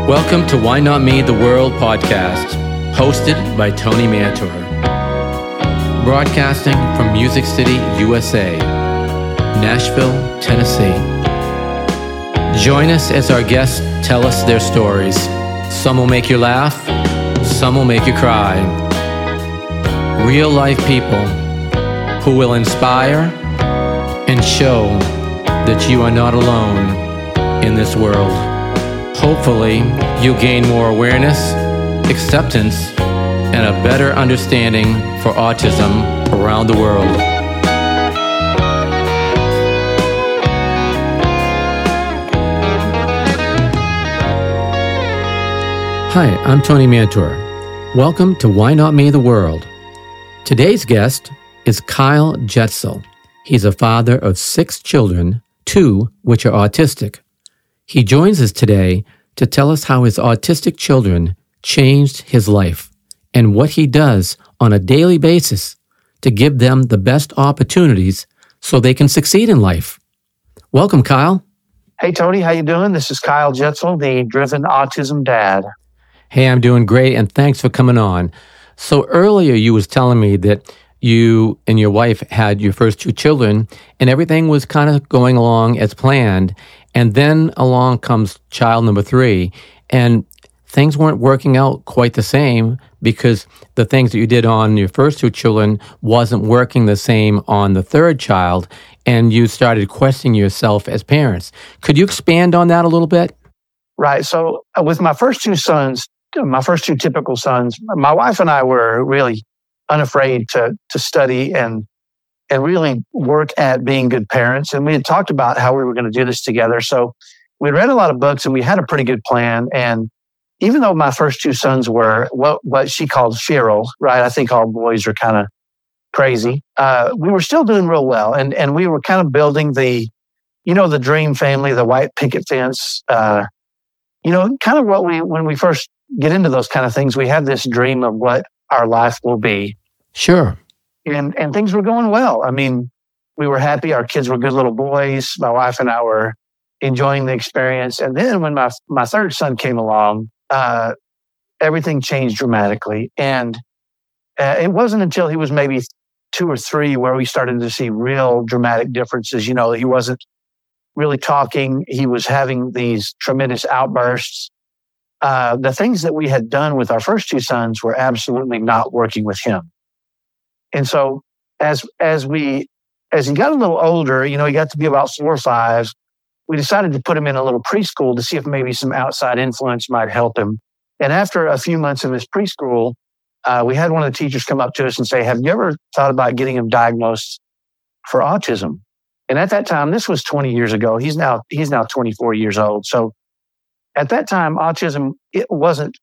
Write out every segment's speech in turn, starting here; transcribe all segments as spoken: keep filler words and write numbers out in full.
Welcome to Why Not Me, the World podcast, hosted by Tony Mantor. Broadcasting from Music City, U S A, Nashville, Tennessee. Join us as our guests tell us their stories. Some will make you laugh, some will make you cry. Real life people who will inspire and show that you are not alone in this world. Hopefully, you'll gain more awareness, acceptance, and a better understanding for autism around the world. Hi, I'm Tony Mantor. Welcome to Why Not Me, the World. Today's guest is Kyle Jetzel. He's a father of six children, two which are autistic. He joins us today to tell us how his autistic children changed his life and what he does on a daily basis to give them the best opportunities so they can succeed in life. Welcome, Kyle. Hey, Tony. How you doing? This is Kyle Jetzel, the Driven Autism Dad. Hey, I'm doing great, and thanks for coming on. So earlier you was telling me that you and your wife had your first two children, and everything was kind of going along as planned. And then along comes child number three, and things weren't working out quite the same because the things that you did on your first two children wasn't working the same on the third child, and you started questioning yourself as parents. Could you expand on that a little bit? Right. So uh, with my first two sons, my first two typical sons, my wife and I were really unafraid to to study and and really work at being good parents. And we had talked about how we were going to do this together. So we read a lot of books and we had a pretty good plan. And even though my first two sons were what, what she called feral, right? I think all boys are kind of crazy. Uh, we were still doing real well. And, and we were kind of building the, you know, the dream family, the white picket fence, uh, you know, kind of what we, when we first get into those kind of things, we have this dream of what our life will be. Sure. And and things were going well. I mean, we were happy. Our kids were good little boys. My wife and I were enjoying the experience. And then when my my third son came along, uh, everything changed dramatically. And uh, it wasn't until he was maybe two or three where we started to see real dramatic differences. You know, he wasn't really talking. He was having these tremendous outbursts. Uh, the things that we had done with our first two sons were absolutely not working with him. And so as as we as he got a little older, you know, he got to be about four or five, we decided to put him in a little preschool to see if maybe some outside influence might help him. And after a few months of his preschool, uh, we had one of the teachers come up to us and say, have you ever thought about getting him diagnosed for autism? And at that time, this was twenty years ago. He's now he's now twenty-four years old. So at that time, autism, it wasn't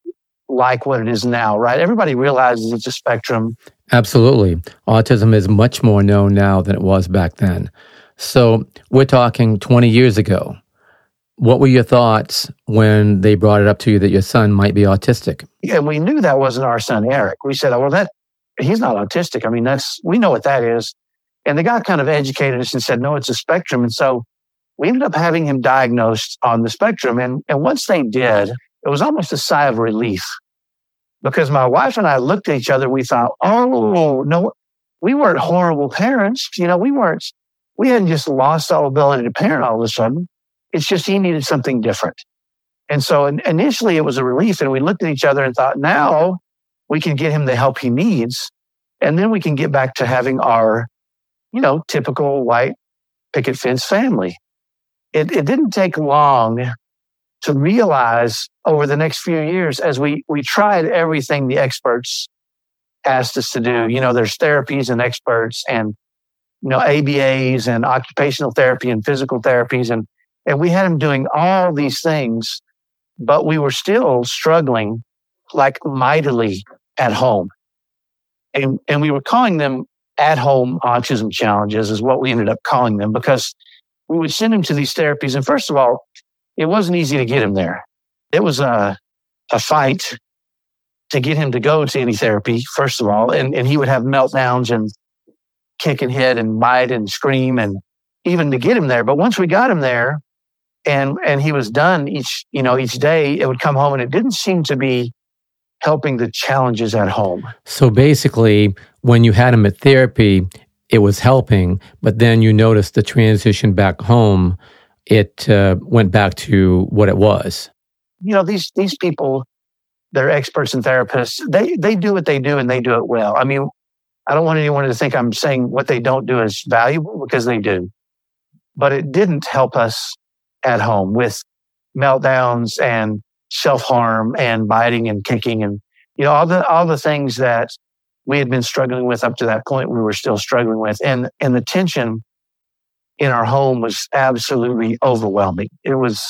like what it is now, right? Everybody realizes it's a spectrum. Absolutely. Autism is much more known now than it was back then. So we're talking twenty years ago. What were your thoughts when they brought it up to you that your son might be autistic? Yeah, we knew that wasn't our son, Eric. We said, oh, well, that he's not autistic. I mean, that's we know what that is. And the guy kind of educated us and said, no, it's a spectrum. And so we ended up having him diagnosed on the spectrum. And, and once they did, it was almost a sigh of relief. Because my wife and I looked at each other, we thought, oh, no, we weren't horrible parents. You know, we weren't, we hadn't just lost all ability to parent all of a sudden. It's just he needed something different. And so initially it was a relief, and we looked at each other and thought, now we can get him the help he needs. And then we can get back to having our, you know, typical white picket fence family. It, it didn't take long to realize over the next few years, as we we tried everything the experts asked us to do. You know, there's therapies and experts and, you know, A B As and occupational therapy and physical therapies. And, and we had him doing all these things, but we were still struggling like mightily at home. And, and we were calling them at-home autism challenges is what we ended up calling them, because we would send him to these therapies. And first of all, it wasn't easy to get him there. It was a, a fight to get him to go to any therapy, first of all. And, and he would have meltdowns and kick and hit and bite and scream, and even to get him there. But once we got him there, And and he was done each, you know, each day. It would come home, and it didn't seem to be helping the challenges at home. So basically, when you had him at therapy, it was helping, but then you noticed the transition back home, it uh, went back to what it was. You know, these these people, they're experts and therapists. They they do what they do, and they do it well. I mean, I don't want anyone to think I'm saying what they don't do is valuable, because they do. But it didn't help us at home with meltdowns and self-harm and biting and kicking and, you know, all the all the things that we had been struggling with up to that point, we were still struggling with. And and the tension in our home was absolutely overwhelming. It was,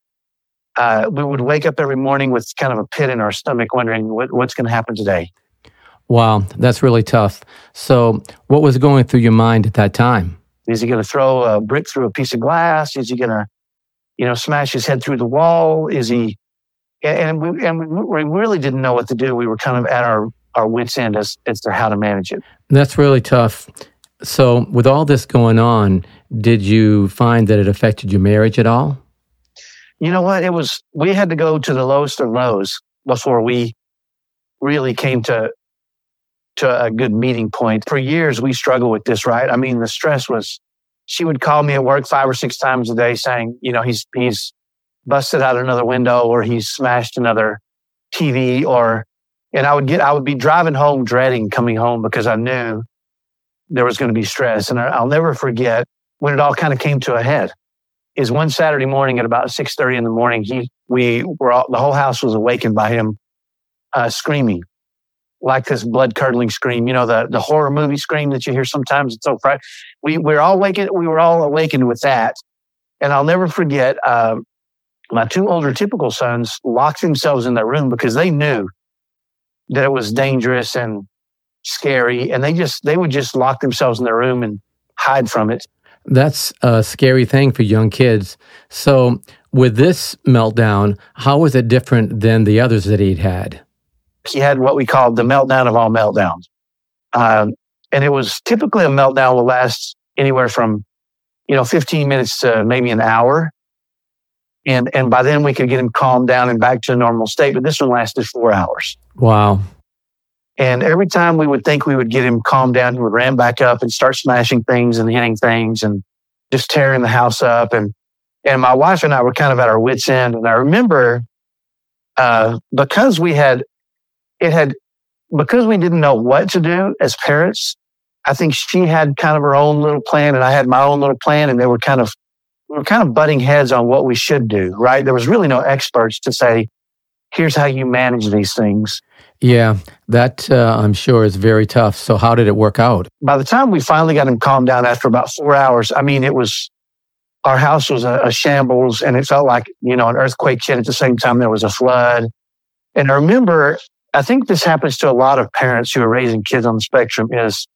uh, we would wake up every morning with kind of a pit in our stomach wondering what, what's going to happen today. Wow, that's really tough. So what was going through your mind at that time? Is he going to throw a brick through a piece of glass? Is he going to, you know, smash his head through the wall? Is he, and we, and we really didn't know what to do. We were kind of at our, our wits' end as, as to how to manage it. That's really tough. So with all this going on, did you find that it affected your marriage at all? You know what? It was, we had to go to the lowest of lows before we really came to, to a good meeting point. For years, we struggled with this, right? I mean, the stress was, she would call me at work five or six times a day saying, you know, he's he's busted out another window, or he's smashed another T V, or, and I would get, I would be driving home dreading coming home because I knew there was going to be stress. And I'll never forget when it all kind of came to a head. Is one Saturday morning at about six thirty in the morning, he, we were all, the whole house was awakened by him uh, screaming. Like this blood-curdling scream, you know, the, the horror movie scream that you hear sometimes. It's so fright. We we're all awakened. We were all awakened with that, and I'll never forget. Uh, my two older typical sons locked themselves in their room because they knew that it was dangerous and scary, and they just they would just lock themselves in their room and hide from it. That's a scary thing for young kids. So, with this meltdown, how was it different than the others that he'd had? He had what we called the meltdown of all meltdowns. Um, and it was typically a meltdown will last anywhere from, you know, fifteen minutes to maybe an hour. And and by then we could get him calmed down and back to a normal state. But this one lasted four hours. Wow. And every time we would think we would get him calmed down, he would ram back up and start smashing things and hitting things and just tearing the house up. And, and my wife and I were kind of at our wits' end. And I remember uh, because we had, It had, because we didn't know what to do as parents, I think she had kind of her own little plan and I had my own little plan, and they were kind of, we were kind of butting heads on what we should do, right? There was really no experts to say, here's how you manage these things. Yeah, that uh, I'm sure is very tough. So how did it work out? By the time we finally got him calmed down after about four hours, I mean, it was, our house was a, a shambles, and it felt like, you know, an earthquake hit at the same time there was a flood. And I remember, I think this happens to a lot of parents who are raising kids on the spectrum is,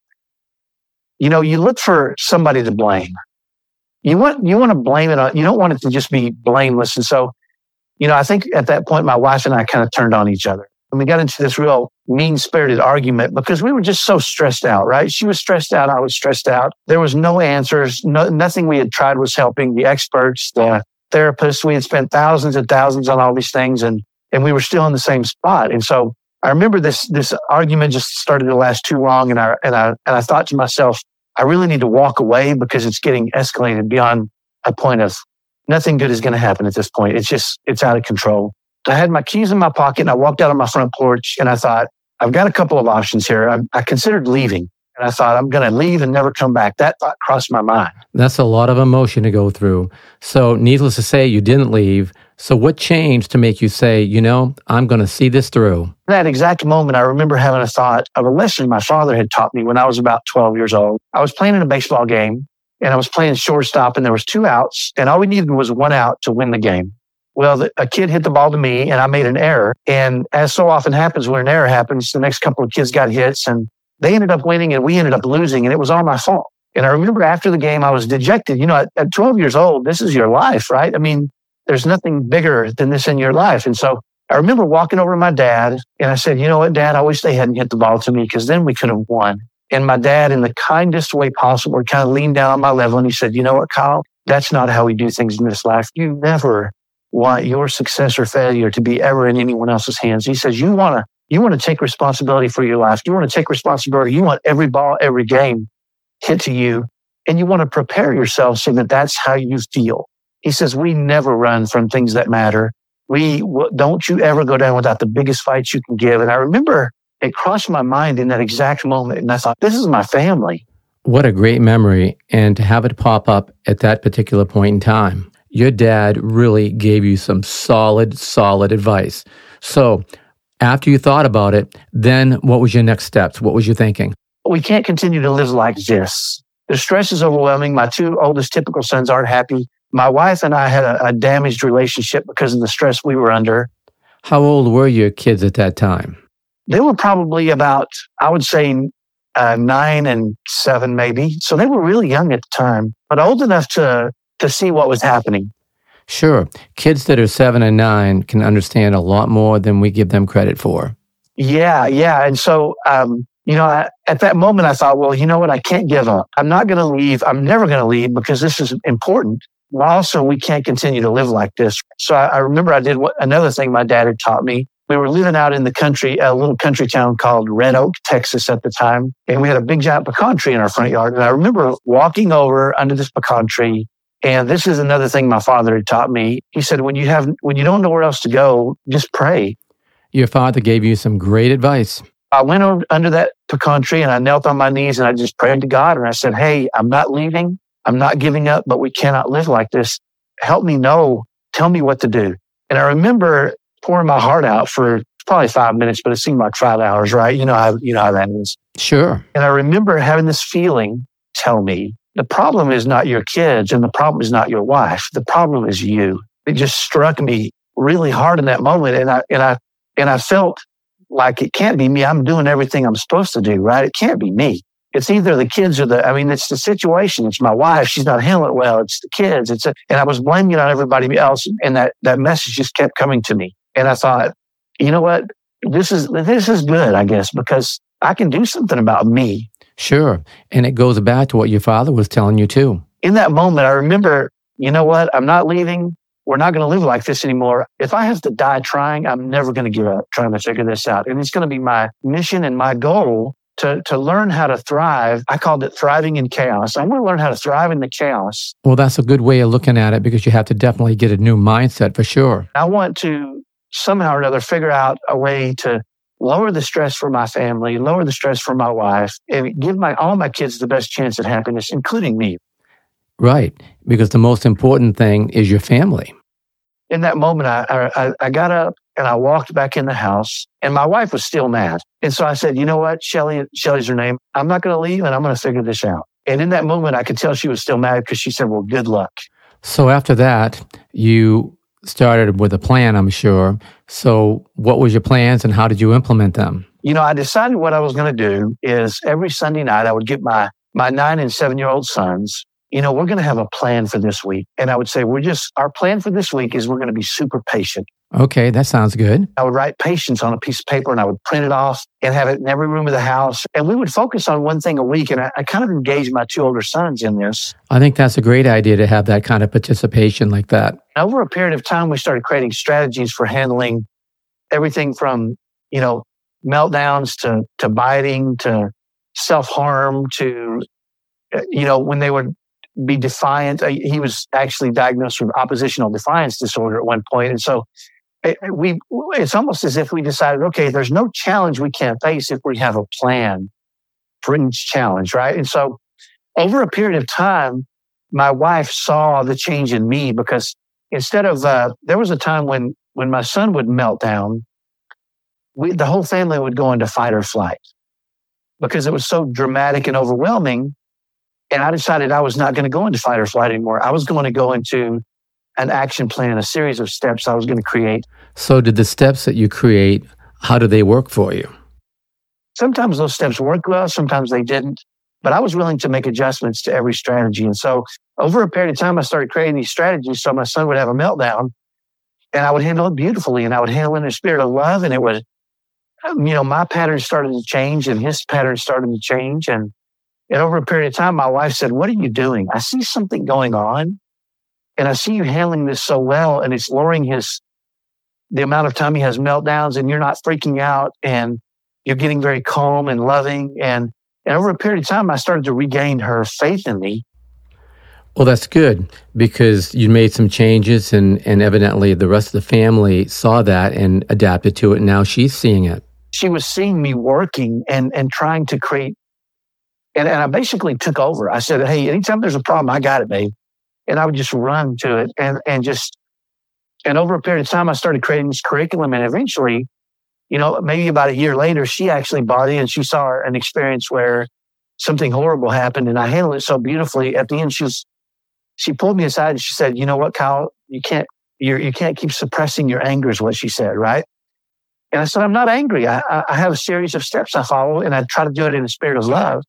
you know, you look for somebody to blame. You want, you want to blame it on, you don't want it to just be blameless. And so, you know, I think at that point, my wife and I kind of turned on each other. And we got into this real mean-spirited argument because we were just so stressed out, right? She was stressed out. I was stressed out. There was no answers. No, nothing we had tried was helping. The experts, the therapists, we had spent thousands and thousands on all these things, and, and we were still in the same spot. And so I remember this this argument just started to last too long, and I and I and I thought to myself, I really need to walk away because it's getting escalated beyond a point of nothing good is going to happen at this point. It's just it's out of control. I had my keys in my pocket, and I walked out on my front porch, and I thought, I've got a couple of options here. I, I considered leaving, and I thought, I'm going to leave and never come back. That thought crossed my mind. That's a lot of emotion to go through. So needless to say, you didn't leave. So what changed to make you say, you know, I'm going to see this through? In that exact moment, I remember having a thought of a lesson my father had taught me when I was about twelve years old. I was playing in a baseball game, and I was playing shortstop, and there was two outs, and all we needed was one out to win the game. Well, the, a kid hit the ball to me, and I made an error. And as so often happens when an error happens, the next couple of kids got hits, and they ended up winning, and we ended up losing, and it was all my fault. And I remember after the game, I was dejected. You know, at, at twelve years old, this is your life, right? I mean, there's nothing bigger than this in your life. And so I remember walking over to my dad, and I said, you know what, Dad, I wish they hadn't hit the ball to me, because then we could have won. And my dad, in the kindest way possible, kind of leaned down on my level, and he said, you know what, Kyle, that's not how we do things in this life. You never want your success or failure to be ever in anyone else's hands. He says, you want to you want to take responsibility for your life. You want to take responsibility. You want every ball, every game hit to you. And you want to prepare yourself so that that's how you feel. He says, we never run from things that matter. We don't you ever go down without the biggest fights you can give. And I remember it crossed my mind in that exact moment. And I thought, this is my family. What a great memory. And to have it pop up at that particular point in time. Your dad really gave you some solid, solid advice. So after you thought about it, then what was your next steps? What was you thinking? We can't continue to live like this. The stress is overwhelming. My two oldest typical sons aren't happy. My wife and I had a, a damaged relationship because of the stress we were under. How old were your kids at that time? They were probably about, I would say, uh, nine and seven maybe. So they were really young at the time, but old enough to, to see what was happening. Sure. Kids that are seven and nine can understand a lot more than we give them credit for. Yeah, yeah. And so, um, you know, I, at that moment, I thought, well, you know what? I can't give up. I'm not going to leave. I'm never going to leave because this is important. Also, we can't continue to live like this. So I, I remember I did what, another thing my dad had taught me. We were living out in the country, a little country town called Red Oak, Texas at the time. And we had a big giant pecan tree in our front yard. And I remember walking over under this pecan tree. And this is another thing my father had taught me. He said, when you have, when you don't know where else to go, just pray. Your father gave you some great advice. I went over under that pecan tree and I knelt on my knees and I just prayed to God. And I said, hey, I'm not leaving. I'm not giving up, but we cannot live like this. Help me know. Tell me what to do. And I remember pouring my heart out for probably five minutes, but it seemed like five hours, right? You know how, you know how that is. Sure. And I remember having this feeling tell me, the problem is not your kids and the problem is not your wife. The problem is you. It just struck me really hard in that moment. And I, and I, and I felt like it can't be me. I'm doing everything I'm supposed to do, right? It can't be me. It's either the kids or the, I mean, it's the situation. It's my wife. She's not handling it well. It's the kids. It's a, and I was blaming it on everybody else. And that, that message just kept coming to me. And I thought, you know what? This is, this is good, I guess, because I can do something about me. Sure. And it goes back to what your father was telling you too. In that moment, I remember, you know what? I'm not leaving. We're not going to live like this anymore. If I have to die trying, I'm never going to give up trying to figure this out. And it's going to be my mission and my goal to, to learn how to thrive. I called it thriving in chaos. I want to learn how to thrive in the chaos. Well, that's a good way of looking at it because you have to definitely get a new mindset for sure. I want to somehow or another figure out a way to lower the stress for my family, lower the stress for my wife, and give my all my kids the best chance at happiness, including me. Right, because the most important thing is your family. In that moment, I, I, I got up and I walked back in the house, and my wife was still mad. And so I said, you know what, Shelly, Shelly's her name. I'm not going to leave, and I'm going to figure this out. And in that moment, I could tell she was still mad because she said, well, good luck. So after that, you started with a plan, I'm sure. So what was your plans and how did you implement them? You know, I decided what I was going to do is every Sunday night, I would get my, my nine and seven-year-old sons, you know, we're going to have a plan for this week. And I would say, we're just, our plan for this week is we're going to be super patient. Okay, that sounds good. I would write patience on a piece of paper and I would print it off and have it in every room of the house. And we would focus on one thing a week. And I, I kind of engaged my two older sons in this. I think that's a great idea to have that kind of participation like that. Over a period of time, we started creating strategies for handling everything from, you know, meltdowns to, to biting to self-harm to, you know, when they would be defiant. He was actually diagnosed with oppositional defiance disorder at one point. And so it, we, it's almost as if we decided, okay, there's no challenge we can't face if we have a plan for each challenge, right? And so over a period of time, my wife saw the change in me because instead of, uh, there was a time when, when my son would melt down, we, the whole family would go into fight or flight because it was so dramatic and overwhelming. And I decided I was not going to go into fight or flight anymore. I was going to go into an action plan, a series of steps I was going to create. So did the steps that you create, how do they work for you? Sometimes those steps worked well, sometimes they didn't. But I was willing to make adjustments to every strategy. And so over a period of time, I started creating these strategies so my son would have a meltdown and I would handle it beautifully and I would handle it in a spirit of love. And it would, you know, my patterns started to change and his patterns started to change. And And over a period of time, my wife said, what are you doing? I see something going on. and I see you handling this so well, and it's lowering his, the amount of time he has meltdowns, and you're not freaking out, and you're getting very calm and loving. And, and over a period of time, I started to regain her faith in me. Well, that's good, because you made some changes, and, and evidently the rest of the family saw that and adapted to it, and now she's seeing it. She was seeing me working and, and trying to create, and, and I basically took over. I said, hey, anytime there's a problem, I got it, babe. And I would just run to it, and, and just, and over a period of time, I started creating this curriculum, and eventually, you know, maybe about a year later, she actually bought in. She saw an experience where something horrible happened, and I handled it so beautifully. At the end, she was, she pulled me aside and she said, you know what, Kyle, you can't, you're, you can't keep suppressing your anger, is what she said, right? And I said, I'm not angry. I, I have a series of steps I follow, and I try to do it in a spirit of love.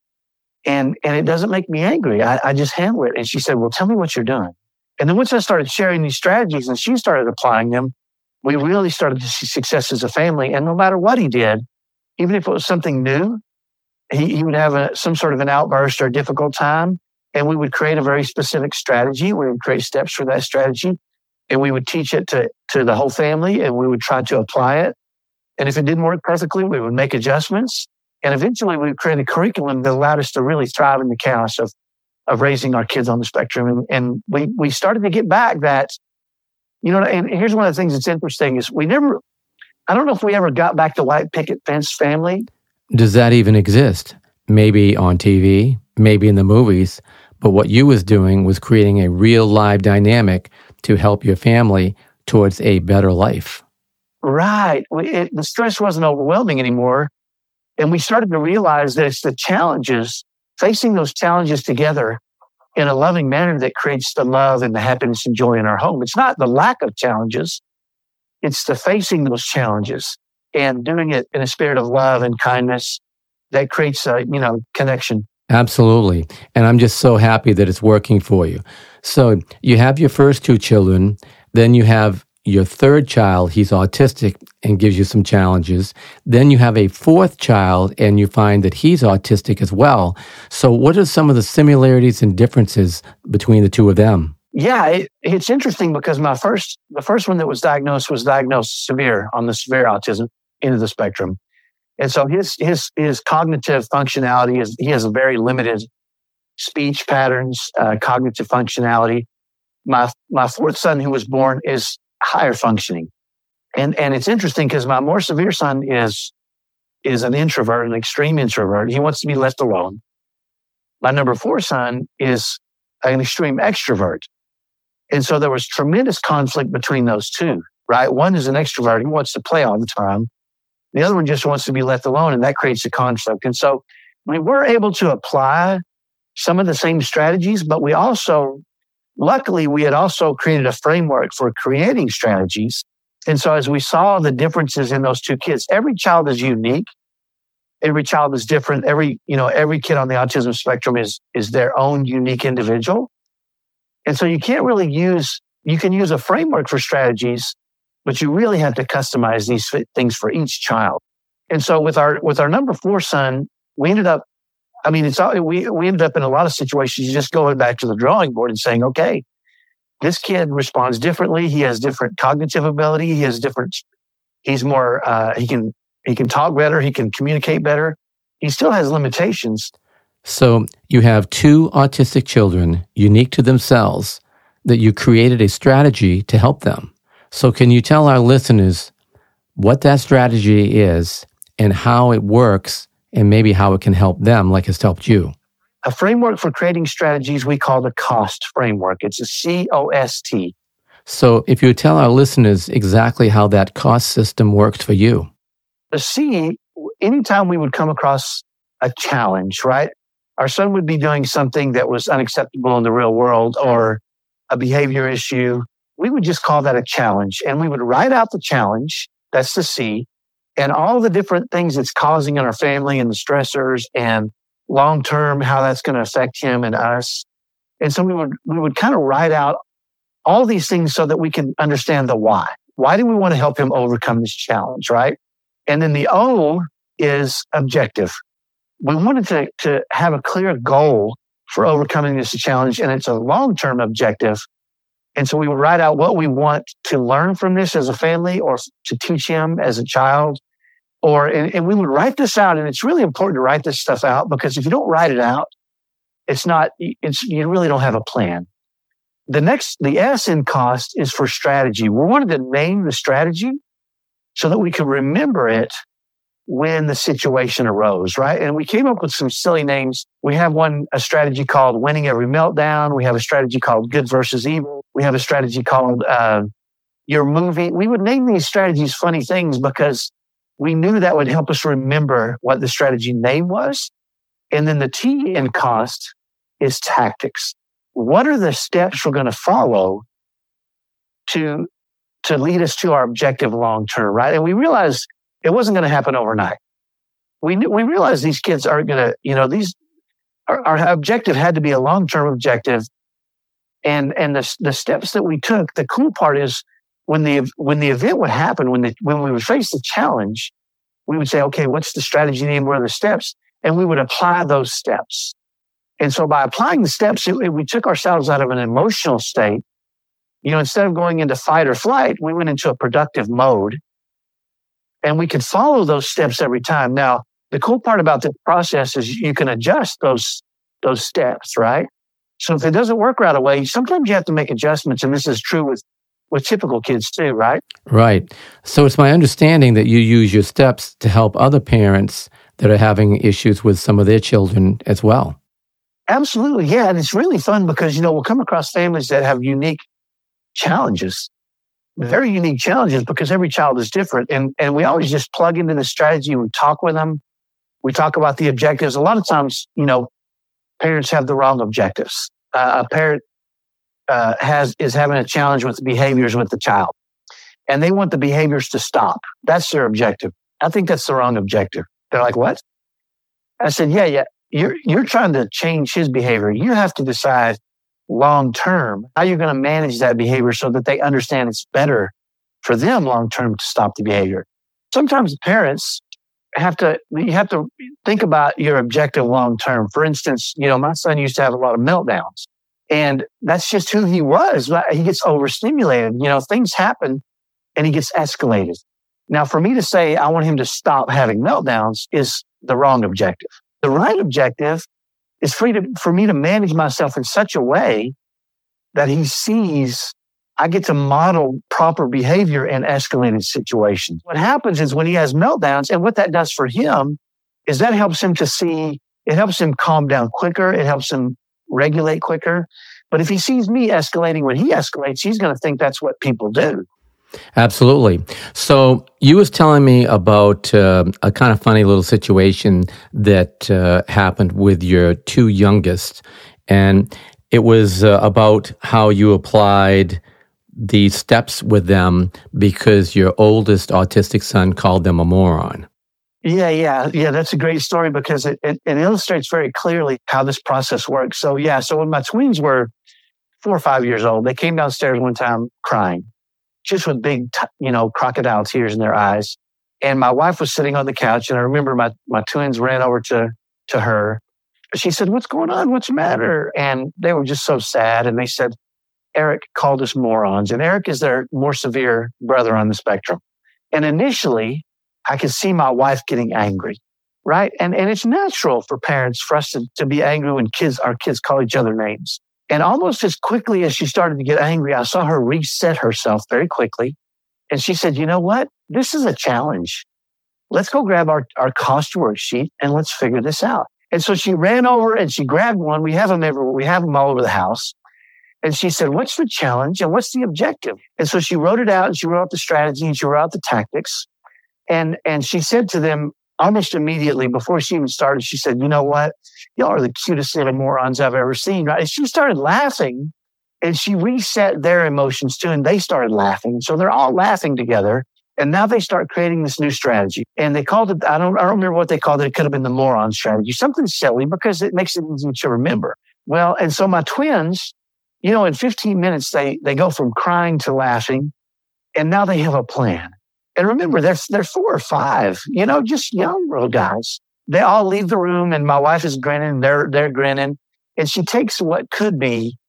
And, and it doesn't make me angry. I, I just handle it. And she said, well, tell me what you're doing. And then once I started sharing these strategies and she started applying them, we really started to see success as a family. And no matter what he did, even if it was something new, he, he would have a, some sort of an outburst or a difficult time. And we would create a very specific strategy. We would create steps for that strategy. And we would teach it to, to the whole family, and we would try to apply it. And if it didn't work perfectly, we would make adjustments. And eventually we would create a curriculum that allowed us to really thrive in the chaos of, of raising our kids on the spectrum. And, and we, we started to get back that, you know, and here's one of the things that's interesting is we never, I don't know if we ever got back the white picket fence family. Does that even exist? Maybe on T V, maybe in the movies, but what you was doing was creating a real live dynamic to help your family towards a better life. Right. We, it, the stress wasn't overwhelming anymore. And we started to realize that it's the challenges, facing those challenges together in a loving manner, that creates the love and the happiness and joy in our home. It's not the lack of challenges. It's the facing those challenges and doing it in a spirit of love and kindness that creates a, you know, connection. Absolutely. And I'm just so happy that it's working for you. So you have your first two children, then you have your third child, he's autistic and gives you some challenges. Then you have a fourth child and you find that he's autistic as well. So what are some of the similarities and differences between the two of them? Yeah, it, it's interesting because my first, the first one that was diagnosed was diagnosed severe, on the severe autism end of the spectrum. And so his his his cognitive functionality is, he has a very limited speech patterns, uh, cognitive functionality. My my fourth son, who was born, is higher functioning, and and it's interesting because my more severe son is is an introvert, an extreme introvert. He wants to be left alone. My number four son is an extreme extrovert, and so there was tremendous conflict between those two. Right, one is an extrovert; he wants to play all the time. The other one just wants to be left alone, and that creates a conflict. And so we were able to apply some of the same strategies, but we also, luckily, we had also created a framework for creating strategies. And so as we saw the differences in those two kids, every child is unique. Every child is different. Every, you know, every kid on the autism spectrum is, is their own unique individual. And so you can't really use, you can use a framework for strategies, but you really have to customize these things for each child. And so with our with our number four son, we ended up, I mean, it's all, we we ended up in a lot of situations just going back to the drawing board and saying, okay, this kid responds differently. He has different cognitive ability. He has different. He's more. Uh, he can he can talk better. He can communicate better. He still has limitations. So you have two autistic children, unique to themselves, that you created a strategy to help them. So can you tell our listeners what that strategy is and how it works and maybe how it can help them like it's helped you? A framework for creating strategies we call the COST framework. It's a C O S T. So if you would tell our listeners exactly how that COST system works for you. The C, anytime we would come across a challenge, right? Our son would be doing something that was unacceptable in the real world or a behavior issue. We would just call that a challenge, and we would write out the challenge, that's the C, and all the different things it's causing in our family and the stressors and long-term, how that's going to affect him and us. And so we would, we would kind of write out all these things so that we can understand the why. Why do we want to help him overcome this challenge, right? And then the O is objective. We wanted to, to have a clear goal for overcoming this challenge, and it's a long-term objective And so we would write out what we want to learn from this as a family or to teach him as a child. Or, and, and we would write this out. And it's really important to write this stuff out because if you don't write it out, it's not, it's, you really don't have a plan. The next, the S in cost is for strategy. We wanted to name the strategy so that we could remember it when the situation arose, right? And we came up with some silly names. We have one, a strategy called Winning Every Meltdown. We have a strategy called Good versus Evil. We have a strategy called uh, Your Movie. We would name these strategies funny things because we knew that would help us remember what the strategy name was. And then the T in cost is tactics. What are the steps we're going to follow to, to lead us to our objective long term, right? And we realized it wasn't going to happen overnight. We knew, we realized these kids aren't going to, you know, these, our, our objective had to be a long term objective. And, and the, the steps that we took, the cool part is when the, when the event would happen, when the, when we would face the challenge, we would say, okay, what's the strategy name? What are the steps? And we would apply those steps. And so by applying the steps, it, it, we took ourselves out of an emotional state. You know, instead of going into fight or flight, we went into a productive mode. And we could follow those steps every time. Now, the cool part about this process is you can adjust those, those steps, right? So if it doesn't work right away, sometimes you have to make adjustments. And this is true with, with typical kids too, right? Right. So it's my understanding that you use your steps to help other parents that are having issues with some of their children as well. Absolutely. Yeah. And it's really fun because, you know, we'll come across families that have unique challenges, very unique challenges because every child is different. And, and we always just plug into the strategy. We talk with them. We talk about the objectives. A lot of times, you know, parents have the wrong objectives. Uh, a parent uh, has is having a challenge with the behaviors with the child, and they want the behaviors to stop. That's their objective. I think that's the wrong objective. They're like, what? I said, yeah, yeah. You're you're trying to change his behavior. You have to decide long term how you're going to manage that behavior so that they understand it's better for them long term to stop the behavior. Sometimes the parents have to, you have to think about your objective long term. For instance, you know, my son used to have a lot of meltdowns, and that's just who he was. He gets overstimulated. You know, things happen and he gets escalated. Now, for me to say I want him to stop having meltdowns is the wrong objective. The right objective is free to, for me to manage myself in such a way that he sees I get to model proper behavior in escalated situations. What happens is when he has meltdowns, and what that does for him is that helps him to see, it helps him calm down quicker. It helps him regulate quicker. But if he sees me escalating when he escalates, he's going to think that's what people do. Absolutely. So you was telling me about uh, a kind of funny little situation that uh, happened with your two youngest, and it was uh, about how you applied the steps with them because your oldest autistic son called them a moron. Yeah, yeah, yeah. That's a great story because it, it, it illustrates very clearly how this process works. So yeah, so when my twins were four or five years old, they came downstairs one time crying, just with big, t- you know, crocodile tears in their eyes. And my wife was sitting on the couch, and I remember my, my twins ran over to, to her. She said, "What's going on? What's the matter?" And they were just so sad. And they said, "Eric called us morons." And Eric is their more severe brother on the spectrum. And initially, I could see my wife getting angry, right? And, and it's natural for parents for us to, to be angry when kids, our kids call each other names. And almost as quickly as she started to get angry, I saw her reset herself very quickly. And she said, "You know what? This is a challenge. Let's go grab our, our cost worksheet and let's figure this out." And so she ran over and she grabbed one. We have them everywhere. We have them all over the house. And she said, "What's the challenge and what's the objective?" And so she wrote it out, and she wrote out the strategy, and she wrote out the tactics. And, and she said to them almost immediately before she even started, she said, "You know what? Y'all are the cutest little morons I've ever seen." Right? And she started laughing, and she reset their emotions too, and they started laughing. So they're all laughing together. And now they start creating this new strategy. And they called it, I don't, I don't remember what they called it. It could have been the moron strategy, something silly because it makes it easy to remember. Well, and so my twins, you know, in fifteen minutes, they, they go from crying to laughing, and now they have a plan. And remember, they're, they're four or five, you know, just young little guys. They all leave the room, and my wife is grinning, they're, they're grinning. And she takes what could be,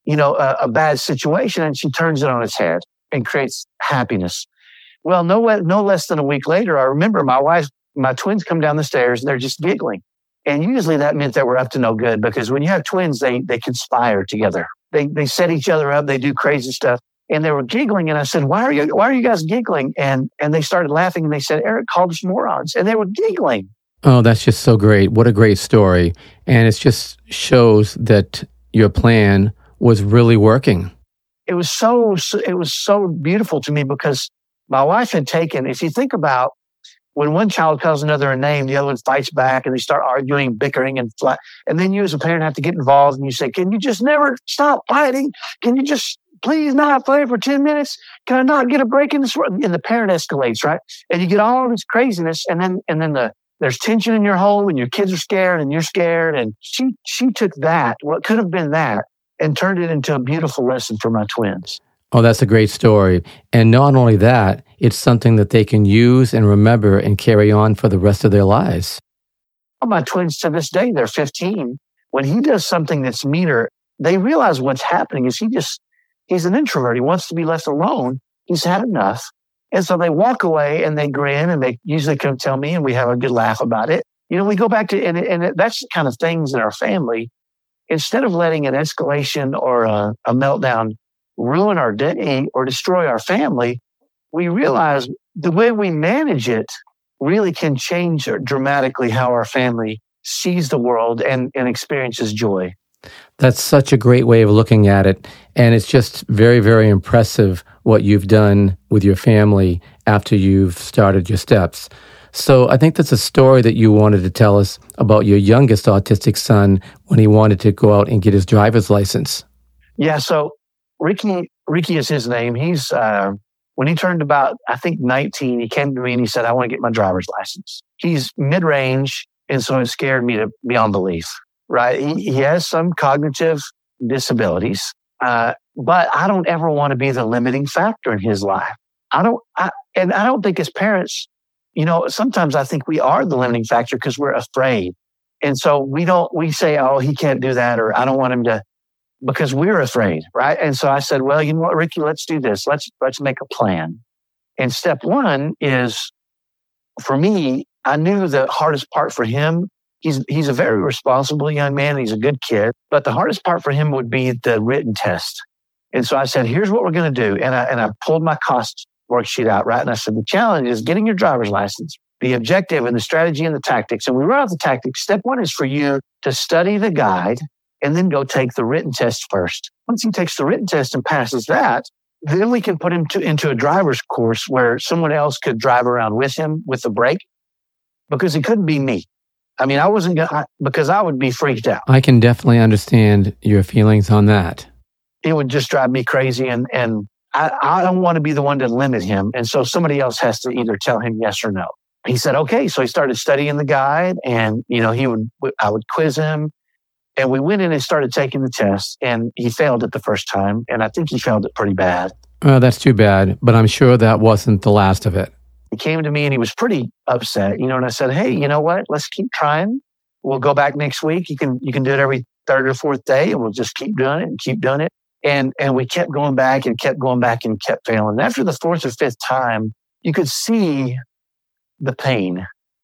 you know, a, a bad situation, and she turns it on its head and creates happiness. Well, no, no less than a week later, I remember my wife, my twins come down the stairs and they're just giggling. And usually that meant they were up to no good, because when you have twins, they they conspire together. They they set each other up. They do crazy stuff. And they were giggling. And I said, why are you why are you guys giggling? And and they started laughing, and they said, Eric called us morons. And they were giggling. Oh, that's just so great. What a great story. And it just shows that your plan was really working. It was so it was so beautiful to me, because my wife had taken, if you think about when one child calls another a name, the other one fights back, and they start arguing, bickering, and fly, and then you as a parent have to get involved, and you say, can you just never stop fighting? Can you just please not play for ten minutes? Can I not get a break in this world? And the parent escalates, right? And you get all of this craziness, and then and then the there's tension in your home, and your kids are scared, and you're scared. And she she took that, what could have been that, and turned it into a beautiful lesson for my twins. Oh, that's a great story. And not only that, it's something that they can use and remember and carry on for the rest of their lives. Well, my twins to this day, they're fifteen. When he does something that's meaner, they realize what's happening is he just, he's an introvert. He wants to be left alone. He's had enough. And so they walk away and they grin, and they usually come tell me, and we have a good laugh about it. You know, we go back to, and, and it, that's the kind of things in our family. Instead of letting an escalation or a, a meltdown ruin our day or destroy our family, we realize the way we manage it really can change dramatically how our family sees the world and, and experiences joy. That's such a great way of looking at it. And it's just very, very impressive what you've done with your family after you've started your steps. So I think that's a story that you wanted to tell us about your youngest autistic son when he wanted to go out and get his driver's license. Yeah, so Ricky, Ricky is his name. He's, uh, when he turned about, I think nineteen, he came to me and he said, I want to get my driver's license. He's mid-range, and so it scared me to beyond belief, right? He, he has some cognitive disabilities, uh, but I don't ever want to be the limiting factor in his life. I don't, I, and I don't think as parents, you know, sometimes I think we are the limiting factor because we're afraid. And so we don't, we say, oh, he can't do that, or I don't want him to, because we're afraid, right? And so I said, well, you know what, Ricky, let's do this. Let's let's make a plan. And step one is, for me, I knew the hardest part for him, he's he's a very responsible young man. He's a good kid. But the hardest part for him would be the written test. And so I said, here's what we're going to do. And I, and I pulled my cost worksheet out, right? And I said, the challenge is getting your driver's license, the objective and the strategy and the tactics. And we wrote out the tactics. Step one is for you to study the guide and then go take the written test first. Once he takes the written test and passes that, then we can put him to, into a driver's course where someone else could drive around with him with the brake, because it couldn't be me. I mean, I wasn't going to, because I would be freaked out. I can definitely understand your feelings on that. It would just drive me crazy, and, and I, I don't want to be the one to limit him. And so somebody else has to either tell him yes or no. He said, okay. So he started studying the guide, and, you know, he would, I would quiz him. And we went in and started taking the test, and he failed it the first time. And I think he failed it pretty bad. Oh, that's too bad. But I'm sure that wasn't the last of it. He came to me and he was pretty upset, you know, and I said, hey, you know what? Let's keep trying. We'll go back next week. You can, you can do it every third or fourth day, and we'll just keep doing it and keep doing it. And, and we kept going back and kept going back and kept failing. And after the fourth or fifth time, you could see the pain.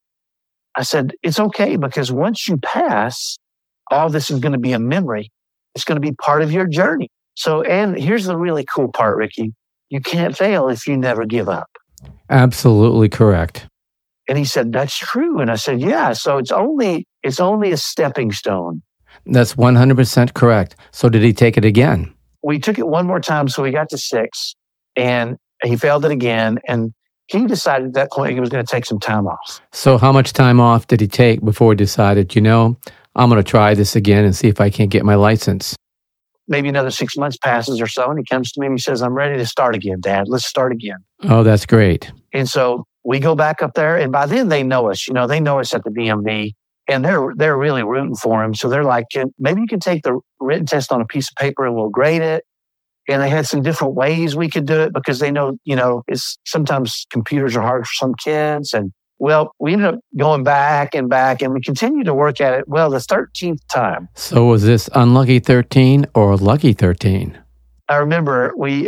I said, it's okay, because once you pass, all this is going to be a memory. It's going to be part of your journey. So, and here's the really cool part, Ricky. You can't fail if you never give up. Absolutely correct. And he said, that's true. And I said, yeah. So it's only, it's only a stepping stone. That's one hundred percent correct. So did he take it again? We took it one more time. So we got to six, and he failed it again. And he decided at that point he was going to take some time off. So how much time off did he take before he decided, you know, I'm going to try this again and see if I can't get my license? Maybe another six months passes or so, and he comes to me and he says, I'm ready to start again, Dad. Let's start again. Oh, that's great. And so we go back up there, and by then they know us. You know, they know us at the D M V, and they're they're really rooting for him. So they're like, maybe you can take the written test on a piece of paper and we'll grade it. And they had some different ways we could do it, because they know, you know, it's sometimes computers are hard for some kids, and Well, we ended up going back and back, and we continued to work at it. Well, the thirteenth time. So was this unlucky thirteen or lucky thirteen? I remember we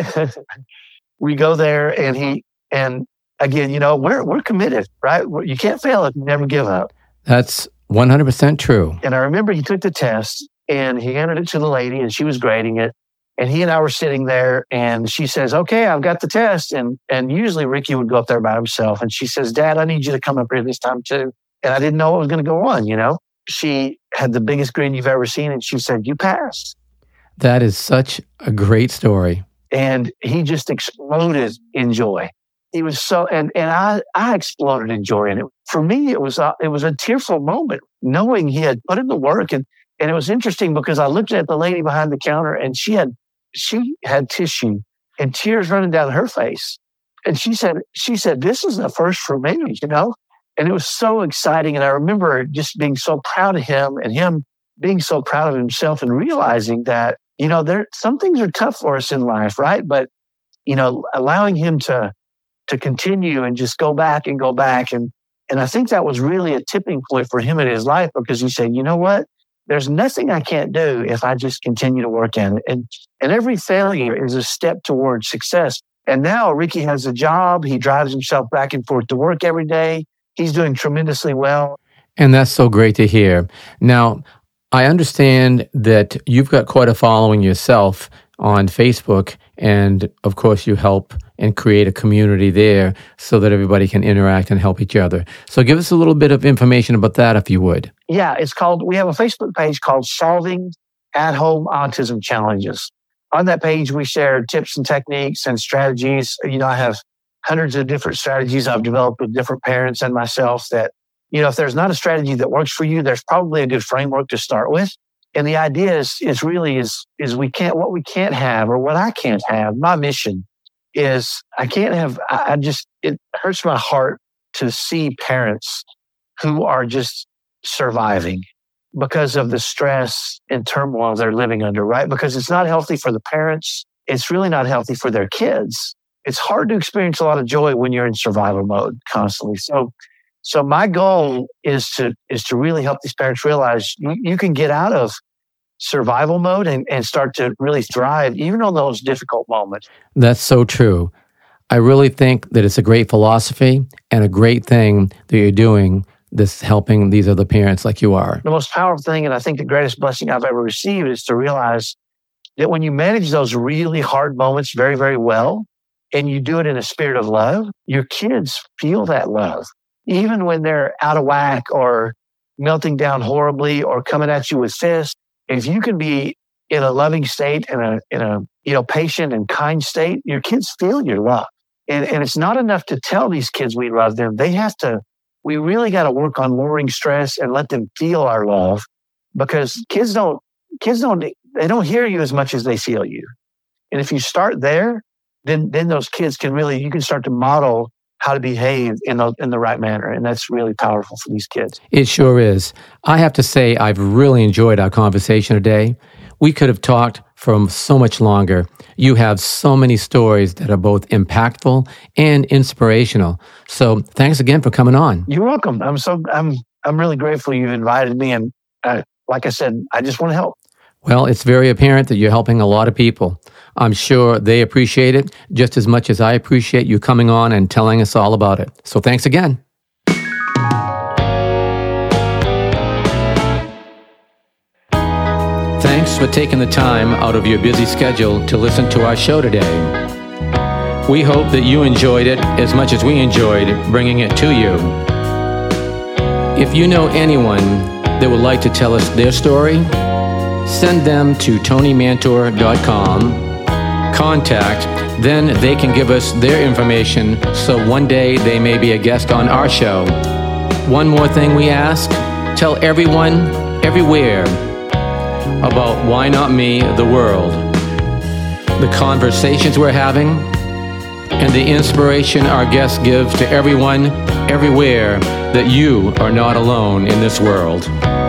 we go there, and he and again, you know, we're we're committed, right? You can't fail if you never give up. That's one hundred percent true. And I remember he took the test, and he handed it to the lady, and she was grading it. And he and I were sitting there, and she says, "Okay, I've got the test." And and usually Ricky would go up there by himself. And she says, "Dad, I need you to come up here this time too." And I didn't know what was going to go on, you know. She had the biggest grin you've ever seen, and she said, "You passed." That is such a great story. And he just exploded in joy. He was so, and and I I exploded in joy. And it, for me, it was a, it was a tearful moment, knowing he had put in the work. And and it was interesting because I looked at the lady behind the counter, and she had she had tissue and tears running down her face. And she said, she said, "This is the first for me," you know? And it was so exciting. And I remember just being so proud of him, and him being so proud of himself, and realizing that, you know, there, some things are tough for us in life, right? But, you know, allowing him to, to continue and just go back and go back. And, and I think that was really a tipping point for him in his life, because he said, "You know what? There's nothing I can't do if I just continue to work at it." And, and every failure is a step towards success. And now Ricky has a job. He drives himself back and forth to work every day. He's doing tremendously well. And that's so great to hear. Now, I understand that you've got quite a following yourself on Facebook, and of course you help and create a community there so that everybody can interact and help each other. So give us a little bit of information about that, if you would. Yeah, it's called, we have a Facebook page called Solving At-Home Autism Challenges. On that page, we share tips and techniques and strategies. You know, I have hundreds of different strategies I've developed with different parents and myself that, you know, if there's not a strategy that works for you, there's probably a good framework to start with. And the idea is, is really is, is we can't, what we can't have, or what I can't have, my mission is I can't have, I, I just, it hurts my heart to see parents who are just surviving because of the stress and turmoil they're living under, right? Because it's not healthy for the parents. It's really not healthy for their kids. It's hard to experience a lot of joy when you're in survival mode constantly. So, so my goal is to, is to really help these parents realize you, you can get out of survival mode and, and start to really thrive, even on those difficult moments. That's so true. I really think that it's a great philosophy and a great thing that you're doing, this helping these other parents like you are. The most powerful thing, and I think the greatest blessing I've ever received, is to realize that when you manage those really hard moments very, very well, and you do it in a spirit of love, your kids feel that love. Even when they're out of whack or melting down horribly or coming at you with fists, if you can be in a loving state and a in a you know patient and kind state, your kids feel your love. And and it's not enough to tell these kids we love them. They have to. We really got to work on lowering stress and let them feel our love, because kids don't kids don't they don't hear you as much as they feel you. And if you start there, then then those kids can really you can start to model how to behave in the, in the right manner. And that's really powerful for these kids. It sure is. I have to say, I've really enjoyed our conversation today. We could have talked for so much longer. You have so many stories that are both impactful and inspirational. So thanks again for coming on. You're welcome. I'm so, I'm, I'm really grateful you've invited me. And uh, like I said, I just want to help. Well, it's very apparent that you're helping a lot of people. I'm sure they appreciate it just as much as I appreciate you coming on and telling us all about it. So thanks again. Thanks for taking the time out of your busy schedule to listen to our show today. We hope that you enjoyed it as much as we enjoyed bringing it to you. If you know anyone that would like to tell us their story, send them to tony mantor dot com, contact, then they can give us their information so one day they may be a guest on our show. One more thing we ask, tell everyone, everywhere, about Why Not Me, the world, the conversations we're having, and the inspiration our guests give to everyone, everywhere, that you are not alone in this world.